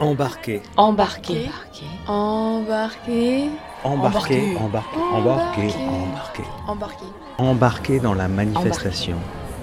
Embarquer. Embarquer. Embarquer. Embarquer. Embarquer. Embarquer. Embarquer dans la manifestation.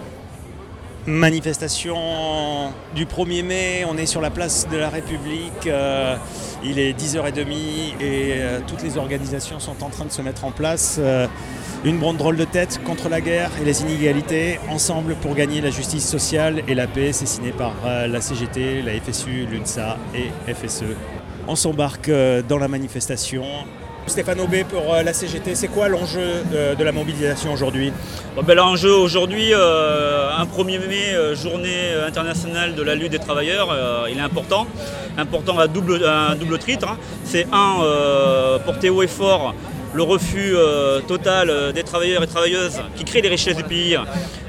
Manifestation du 1er mai, on est sur la place de la République, il est 10h30 et toutes les organisations sont en train de se mettre en place. Une drôle de tête contre la guerre et les inégalités, ensemble pour gagner la justice sociale et la paix, c'est signé par la CGT, la FSU, l'UNSA et FSE. On s'embarque dans la manifestation. Stéphane Aubé pour la CGT, c'est quoi l'enjeu de la mobilisation aujourd'hui ? L'enjeu aujourd'hui, un 1er mai, journée internationale de la lutte des travailleurs, il est important à double titre. C'est porter haut et fort le refus total des travailleurs et travailleuses qui créent les richesses du pays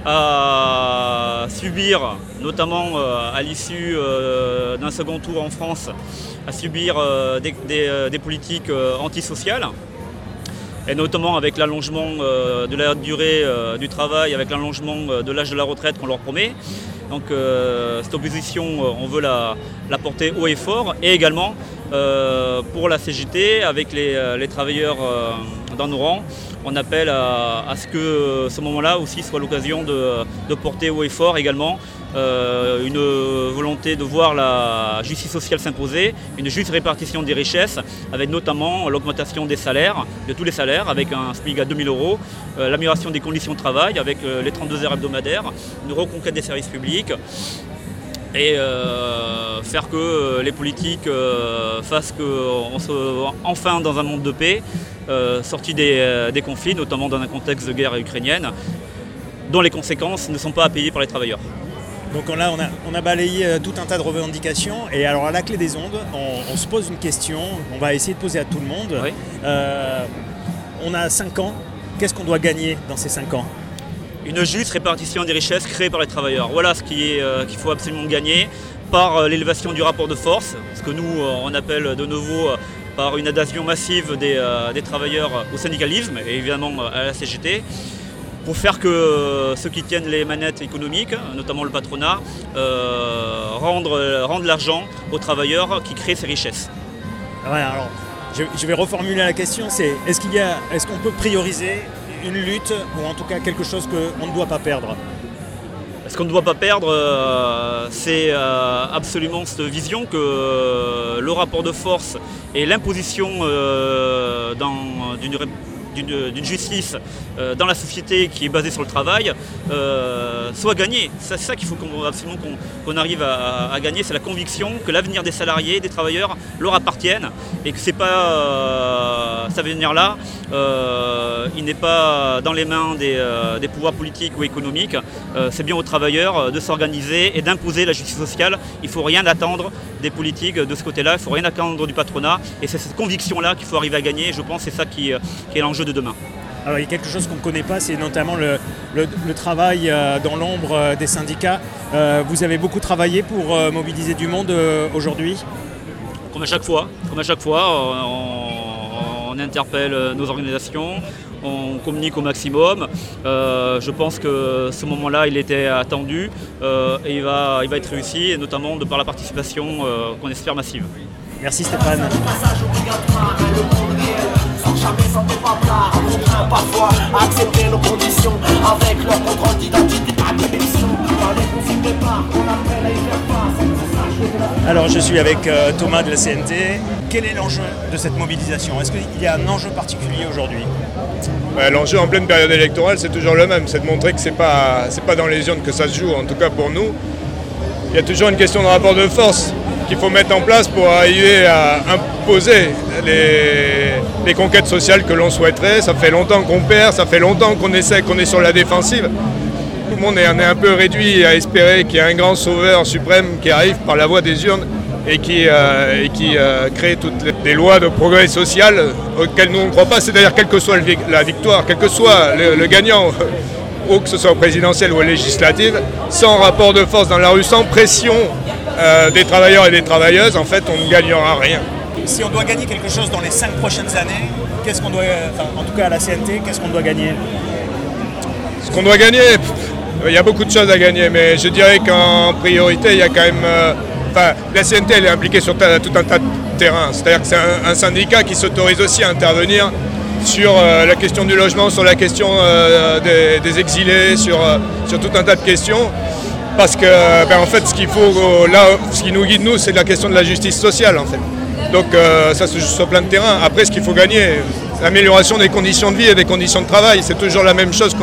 à subir, notamment à l'issue d'un second tour en France, à subir des politiques antisociales, et notamment avec l'allongement de la durée du travail, avec l'allongement de l'âge de la retraite qu'on leur promet. Donc cette opposition, on veut la porter haut et fort, et également pour la CGT, avec les travailleurs dans nos rangs, on appelle à ce que ce moment-là aussi soit l'occasion de porter haut et fort également une volonté de voir la justice sociale s'imposer, une juste répartition des richesses, avec notamment l'augmentation des salaires, de tous les salaires, avec un SMIC à 2 000 €, l'amélioration des conditions de travail, avec les 32 heures hebdomadaires, une reconquête des services publics, et faire que les politiques fassent qu'on soit enfin dans un monde de paix, sorti des conflits, notamment dans un contexte de guerre ukrainienne, dont les conséquences ne sont pas à payer par les travailleurs. Donc là, on a balayé tout un tas de revendications, et alors à la clé des ondes, on se pose une question, on va essayer de poser à tout le monde. Oui. On a 5 ans, qu'est-ce qu'on doit gagner dans ces 5 ans ? Une juste répartition des richesses créées par les travailleurs. Voilà ce qu'il faut absolument gagner par l'élévation du rapport de force, ce que nous on appelle de nouveau par une adhésion massive des travailleurs au syndicalisme et évidemment à la CGT, pour faire que ceux qui tiennent les manettes économiques, notamment le patronat, rendent l'argent aux travailleurs qui créent ces richesses. Ouais, alors, je vais reformuler la question, c'est est-ce qu'on peut prioriser une lutte, ou en tout cas quelque chose qu'on ne doit pas perdre ? Ce qu'on ne doit pas perdre, c'est absolument cette vision que le rapport de force et l'imposition d'une justice dans la société qui est basée sur le travail soit gagnée. C'est ça qu'il faut absolument qu'on arrive à gagner, c'est la conviction que l'avenir des salariés, des travailleurs leur appartienne, et que c'est pas cet avenir-là, il n'est pas dans les mains des pouvoirs politiques ou économiques, c'est bien aux travailleurs de s'organiser et d'imposer la justice sociale. Il ne faut rien attendre des politiques de ce côté-là, il ne faut rien attendre du patronat, et c'est cette conviction-là qu'il faut arriver à gagner, et je pense que c'est ça qui est l'enjeu de demain. Alors il y a quelque chose qu'on ne connaît pas, c'est notamment le travail dans l'ombre des syndicats. Vous avez beaucoup travaillé pour mobiliser du monde aujourd'hui ? Comme à chaque fois, on interpelle nos organisations, on communique au maximum. Je pense que ce moment-là, il était attendu et il va être réussi, et notamment de par la participation qu'on espère massive. Merci Stéphane. Jamais sans pas plat, on contraint parfois à accepter nos conditions avec leur contrôle d'identité à l'élection. Dans les consignes de départ, on appelle à y faire face. Alors je suis avec Thomas de la CNT. Quel est l'enjeu de cette mobilisation ? Est-ce qu'il y a un enjeu particulier aujourd'hui ? L'enjeu en pleine période électorale, c'est toujours le même, c'est de montrer que c'est pas dans les urnes que ça se joue, en tout cas pour nous. Il y a toujours une question de rapport de force qu'il faut mettre en place pour arriver à imposer les conquêtes sociales que l'on souhaiterait. Ça fait longtemps qu'on perd, ça fait longtemps qu'on est sur la défensive. Tout le monde est un peu réduit à espérer qu'il y a un grand sauveur suprême qui arrive par la voie des urnes et qui crée toutes les lois de progrès social auxquelles nous on ne croit pas. C'est-à-dire quelle que soit la victoire, quel que soit le gagnant, ou que ce soit au présidentiel ou aux législatives, sans rapport de force dans la rue, sans pression des travailleurs et des travailleuses, en fait, on ne gagnera rien. Si on doit gagner quelque chose dans les 5 prochaines années, qu'est-ce qu'on doit, en tout cas à la CNT, qu'est-ce qu'on doit gagner ? Ce qu'on doit gagner, il y a beaucoup de choses à gagner, mais je dirais qu'en priorité, il y a quand même Enfin, la CNT, elle est impliquée sur tout un tas de terrains. C'est-à-dire que c'est un syndicat qui s'autorise aussi à intervenir sur la question du logement, sur la question des exilés, sur tout un tas de questions. Parce que, en fait, ce qui nous guide, nous, c'est la question de la justice sociale, en fait. Donc, ça se joue sur plein de terrains. Après, ce qu'il faut gagner, l'amélioration des conditions de vie et des conditions de travail, c'est toujours la même chose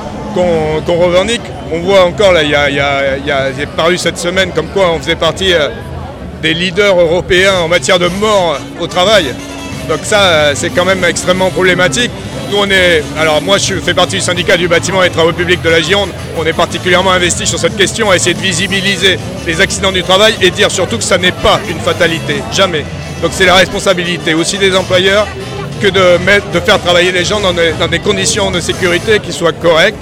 qu'on revendique. On voit encore, là, il y a paru cette semaine comme quoi on faisait partie des leaders européens en matière de mort au travail. Donc ça, c'est quand même extrêmement problématique. Nous, moi, je fais partie du syndicat du bâtiment et travaux publics de la Gironde. On est particulièrement investi sur cette question, à essayer de visibiliser les accidents du travail et dire surtout que ça n'est pas une fatalité, jamais. Donc c'est la responsabilité aussi des employeurs que de faire travailler les gens dans des conditions de sécurité qui soient correctes.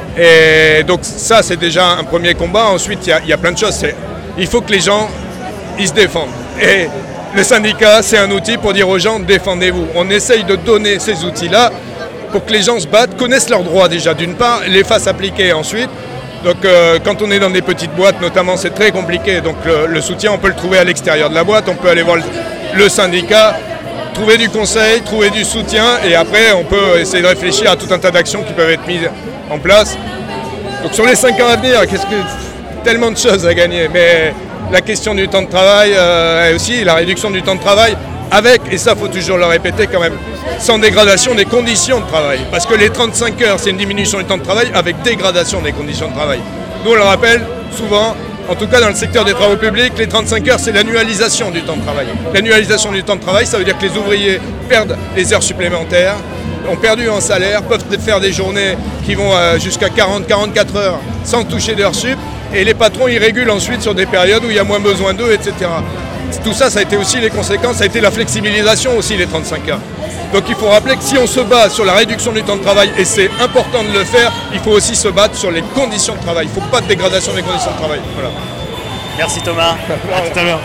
Et donc ça, c'est déjà un premier combat. Ensuite, il y a plein de choses. Il faut que les gens, ils se défendent. Et le syndicat, c'est un outil pour dire aux gens, défendez-vous. On essaye de donner ces outils-là pour que les gens se battent, connaissent leurs droits déjà, d'une part, les fassent appliquer ensuite. Donc quand on est dans des petites boîtes, notamment, c'est très compliqué. Donc le soutien, on peut le trouver à l'extérieur de la boîte. On peut aller voir le syndicat, trouver du conseil, trouver du soutien. Et après, on peut essayer de réfléchir à tout un tas d'actions qui peuvent être mises en place. Donc sur les 5 ans à venir, tellement de choses à gagner. Mais la question du temps de travail et aussi la réduction du temps de travail avec, et ça faut toujours le répéter quand même, sans dégradation des conditions de travail. Parce que les 35 heures, c'est une diminution du temps de travail avec dégradation des conditions de travail. Nous, on le rappelle souvent, en tout cas dans le secteur des travaux publics, les 35 heures, c'est l'annualisation du temps de travail. L'annualisation du temps de travail, ça veut dire que les ouvriers perdent les heures supplémentaires, ont perdu en salaire, peuvent faire des journées qui vont jusqu'à 40-44 heures sans toucher d'heures sup, et les patrons, ils régulent ensuite sur des périodes où il y a moins besoin d'eux, etc. Tout ça, ça a été aussi les conséquences, ça a été la flexibilisation aussi, les 35 heures. Donc il faut rappeler que si on se bat sur la réduction du temps de travail, et c'est important de le faire, il faut aussi se battre sur les conditions de travail. Il ne faut pas de dégradation des conditions de travail. Voilà. Merci Thomas, à tout à l'heure.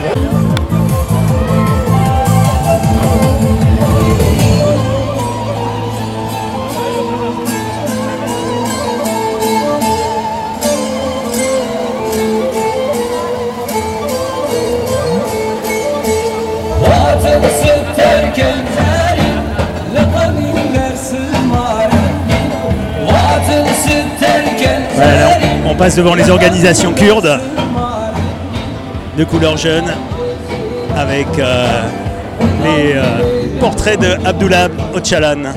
Voilà, on passe devant les organisations kurdes de couleur jaune avec les portraits de Abdullah Öcalan.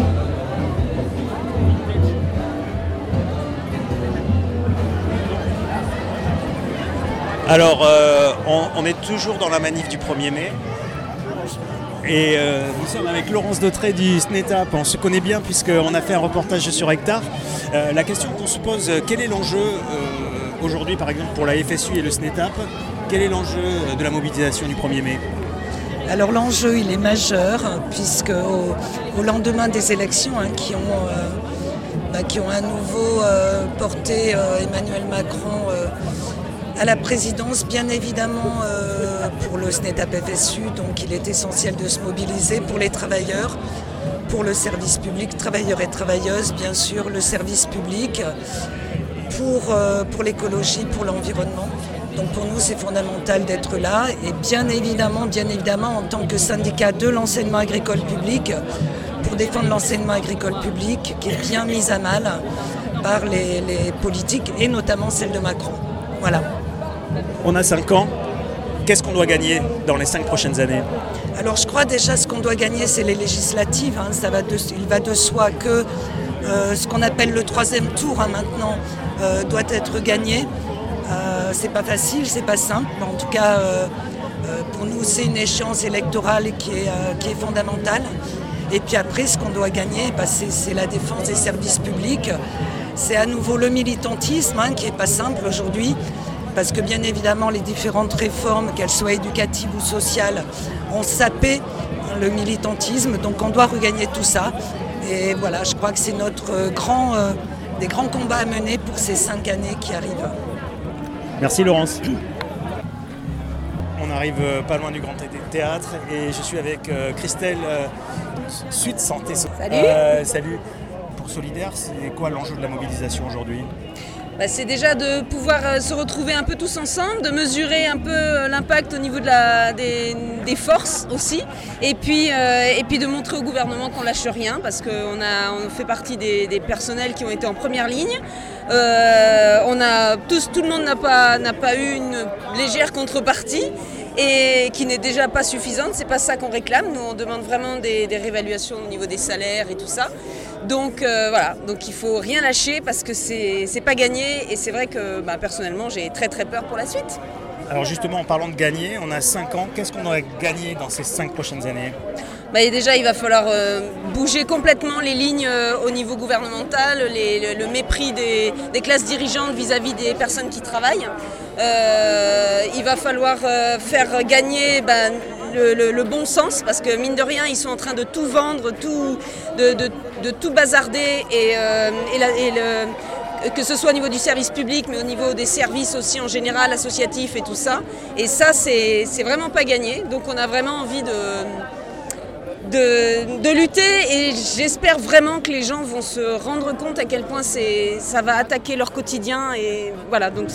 Alors, on est toujours dans la manif du 1er mai. Et nous sommes avec Laurence Dautré du SNETAP. On se connaît bien puisqu'on a fait un reportage sur Hectare. La question qu'on se pose, quel est l'enjeu aujourd'hui par exemple pour la FSU et le SNETAP? Quel est l'enjeu de la mobilisation du 1er mai? Alors l'enjeu il est majeur puisque au lendemain des élections qui ont à nouveau porté Emmanuel Macron à la présidence, bien évidemment pour le SNETAP FSU, donc il est essentiel de se mobiliser pour les travailleurs, pour le service public, travailleurs et travailleuses, bien sûr, le service public, pour l'écologie, pour l'environnement. Donc pour nous, c'est fondamental d'être là et bien évidemment, en tant que syndicat de l'enseignement agricole public, pour défendre l'enseignement agricole public qui est bien mis à mal par les politiques et notamment celle de Macron. Voilà. On a 5 ans. Qu'est-ce qu'on doit gagner dans les 5 prochaines années? Alors je crois déjà ce qu'on doit gagner, c'est les législatives. Il va de soi que ce qu'on appelle le 3e tour maintenant doit être gagné. C'est pas facile, c'est pas simple, mais en tout cas pour nous c'est une échéance électorale qui est fondamentale. Et puis après ce qu'on doit gagner, c'est la défense des services publics. C'est à nouveau le militantisme qui n'est pas simple aujourd'hui. Parce que bien évidemment, les différentes réformes, qu'elles soient éducatives ou sociales, ont sapé le militantisme. Donc on doit regagner tout ça. Et voilà, je crois que c'est des grands combats à mener pour ces 5 années qui arrivent. Merci Laurence. On arrive pas loin du Grand Théâtre et je suis avec Christelle Suite Santé. Salut. Salut. Pour Solidaire, c'est quoi l'enjeu de la mobilisation aujourd'hui ? C'est déjà de pouvoir se retrouver un peu tous ensemble, de mesurer un peu l'impact au niveau des forces aussi, et puis de montrer au gouvernement qu'on lâche rien, parce qu'on fait partie des personnels qui ont été en première ligne. Tout le monde n'a pas eu une légère contrepartie, et qui n'est déjà pas suffisante. C'est pas ça qu'on réclame. Nous, on demande vraiment des réévaluations au niveau des salaires et tout ça. Donc donc il faut rien lâcher, parce que c'est pas gagné, et c'est vrai que personnellement j'ai très très peur pour la suite. Alors justement, en parlant de gagner, on a 5 ans, qu'est-ce qu'on aurait gagné dans ces 5 prochaines années ? Et déjà, il va falloir bouger complètement les lignes au niveau gouvernemental, le mépris des classes dirigeantes vis-à-vis des personnes qui travaillent. Il va falloir faire gagner le bon sens, parce que mine de rien, ils sont en train de tout vendre, de tout bazarder, que ce soit au niveau du service public, mais au niveau des services aussi en général, associatifs et tout ça. Et ça, c'est vraiment pas gagné. Donc on a vraiment envie de lutter, et j'espère vraiment que les gens vont se rendre compte à quel point ça va attaquer leur quotidien. Et voilà, donc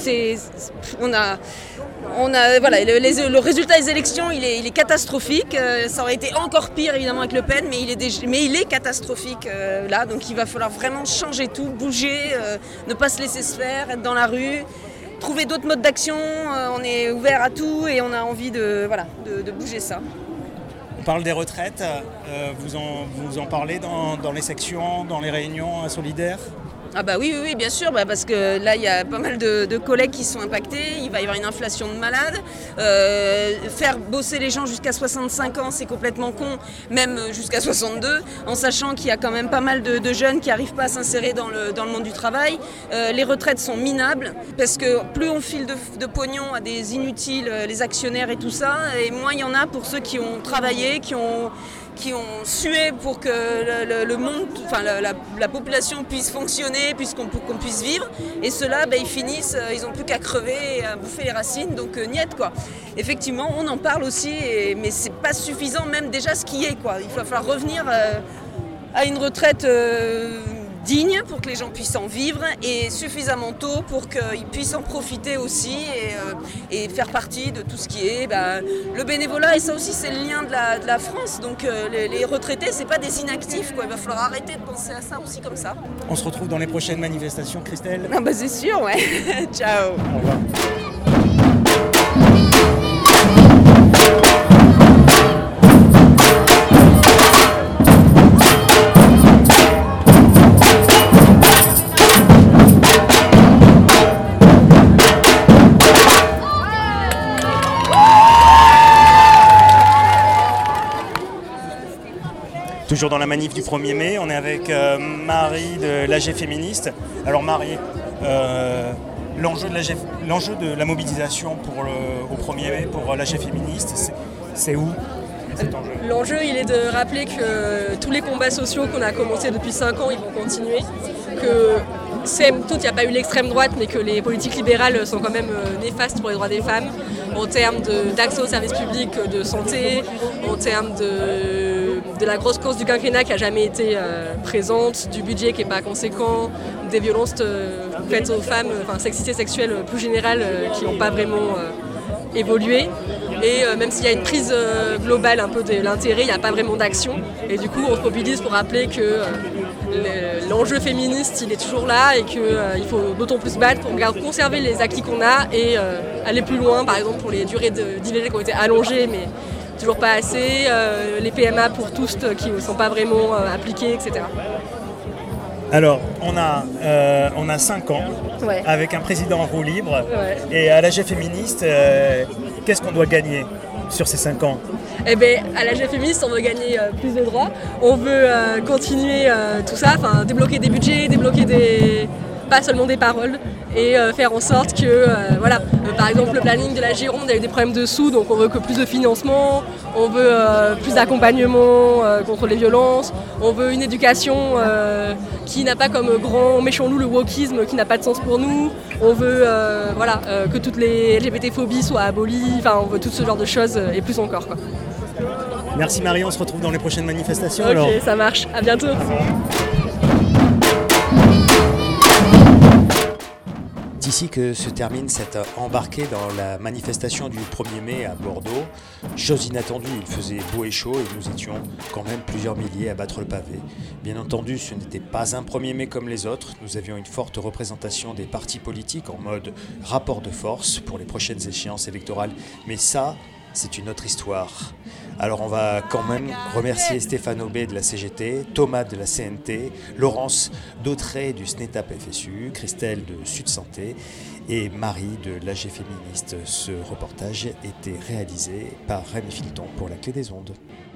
le résultat des élections, il est catastrophique. Ça aurait été encore pire évidemment avec Le Pen, mais il est catastrophique là. Donc il va falloir vraiment changer tout, bouger, ne pas se laisser se faire, être dans la rue, trouver d'autres modes d'action. On est ouvert à tout, et on a envie de bouger ça. On parle des retraites, vous en parlez dans les sections, dans les réunions solidaires ? Oui, bien sûr, parce que là, il y a pas mal de collègues qui sont impactés, il va y avoir une inflation de malades. Faire bosser les gens jusqu'à 65 ans, c'est complètement con, même jusqu'à 62, en sachant qu'il y a quand même pas mal de jeunes qui n'arrivent pas à s'insérer dans le monde du travail. Les retraites sont minables, parce que plus on file de pognon à des inutiles, les actionnaires et tout ça, et moins il y en a pour ceux qui ont travaillé, qui ont sué pour que le monde, la population puisse fonctionner, qu'on puisse vivre. Et ceux-là, ils finissent, ils n'ont plus qu'à crever et à bouffer les racines, donc niet quoi. Effectivement, on en parle aussi, mais c'est pas suffisant, même déjà ce qui est quoi. Il va falloir revenir à une retraite digne pour que les gens puissent en vivre, et suffisamment tôt pour qu'ils puissent en profiter aussi, et faire partie de tout ce qui est le bénévolat. Et ça aussi, c'est le lien de la France. Donc les retraités, c'est pas des inactifs quoi. Il va falloir arrêter de penser à ça aussi comme ça. On se retrouve dans les prochaines manifestations, Christelle ? C'est sûr, ouais. Ciao. Au revoir. Toujours dans la manif du 1er mai, on est avec Marie de l'AG Féministe. Alors Marie, l'enjeu de la mobilisation au 1er mai pour l'AG Féministe, c'est où cet enjeu ? L'enjeu, il est de rappeler que tous les combats sociaux qu'on a commencés depuis 5 ans, ils vont continuer. Que il n'y a pas eu l'extrême droite, mais que les politiques libérales sont quand même néfastes pour les droits des femmes, en termes d'accès aux services publics, de santé, en termes de la grosse course du quinquennat qui n'a jamais été présente, du budget qui n'est pas conséquent, des violences faites aux femmes, sexité sexuelle plus générale qui n'ont pas vraiment évolué. Et même s'il y a une prise globale un peu de l'intérêt, il n'y a pas vraiment d'action. Et du coup, on se mobilise pour rappeler que l'enjeu féministe, il est toujours là, et qu'il faut d'autant plus battre pour conserver les acquis qu'on a et aller plus loin, par exemple pour les durées d'IVG qui ont été allongées, mais toujours pas assez, les PMA pour tous qui ne sont pas vraiment appliqués, etc. Alors, on a 5 ans, ouais, avec un président en roue libre, ouais. Et à l'AG Féministe, qu'est-ce qu'on doit gagner sur ces 5 ans ? Eh bien, à l'AG Féministe, on veut gagner plus de droits, on veut continuer tout ça, débloquer des budgets, pas seulement des paroles, et faire en sorte que, par exemple, le planning de la Gironde, il y a eu des problèmes de sous, donc on veut que plus de financement, on veut plus d'accompagnement contre les violences, on veut une éducation qui n'a pas comme grand méchant loup le wokisme, qui n'a pas de sens pour nous, on veut que toutes les LGBT-phobies soient abolies, on veut tout ce genre de choses et plus encore, quoi. Merci Marie, on se retrouve dans les prochaines manifestations. Ok, alors. Ça marche, à bientôt. ici que se termine cette embarquée dans la manifestation du 1er mai à Bordeaux. Chose inattendue, il faisait beau et chaud et nous étions quand même plusieurs milliers à battre le pavé. Bien entendu, ce n'était pas un 1er mai comme les autres. Nous avions une forte représentation des partis politiques en mode rapport de force pour les prochaines échéances électorales. Mais ça, c'est une autre histoire. Alors on va quand même remercier Stéphane Aubé de la CGT, Thomas de la CNT, Laurence Dautré du SNETAP FSU, Christelle de Sud Santé et Marie de l'AG Féministe. Ce reportage était réalisé par Rémi Filton pour la Clé des Ondes.